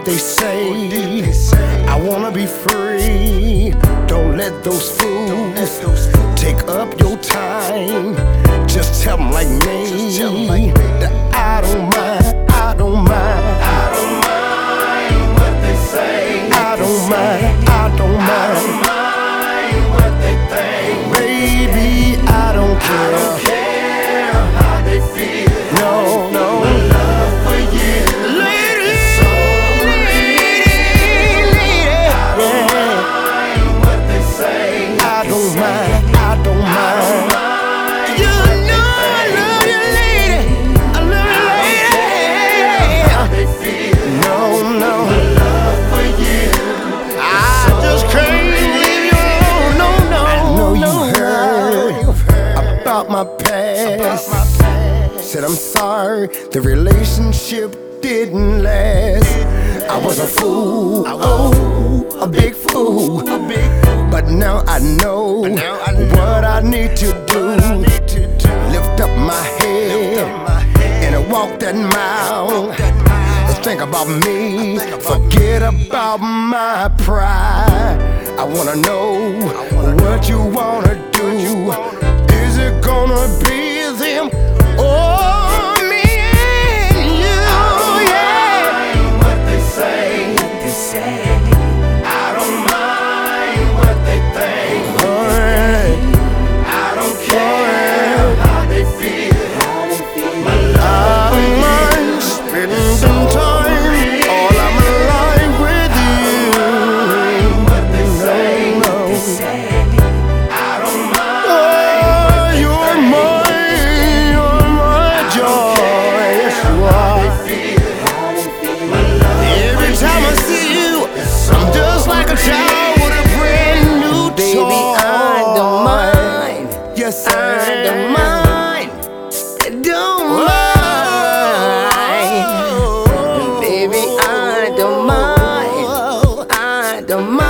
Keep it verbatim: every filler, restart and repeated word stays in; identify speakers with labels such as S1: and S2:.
S1: they say. I wanna be free. Don't let those fools take up your time. Just tell them like me that I don't mind, I don't mind.
S2: I don't mind what they say.
S1: I don't mind, I don't
S2: I don't
S1: mind.
S2: mind what they think.
S1: Baby, I don't
S2: I
S1: care.
S2: don't care how they feel.
S1: No, no.
S2: My love for you is so real. I don't mind what they say.
S1: I don't mind, I don't mind. You know I love you, lady. I love you, lady. No, no.
S2: My love for you
S1: I just can't leave you alone. No, no. I know you heard about my past. Said I'm sorry, the relationship didn't last. I was a fool, oh, a big fool. But now I know what I need to do. Lift up my head and walk that mile. Think about me, forget about my pride. I wanna know what you wanna do. Is it gonna be them or me and you? Yeah.
S2: what they say. I don't mind what they think.
S1: Alright.
S2: I don't care how they feel. My love
S1: I don't mind spending some time all of my life with you.
S2: what they say.
S1: No, no.
S2: I don't mind.
S1: Oh, you're mine, you're my joy. Yes, you are. Every time I see you, I'm just like a child with a brand new toy.
S3: Baby, I don't mind.
S1: Yes,
S3: I don't mind. I don't mind. Baby, I don't mind. I don't mind.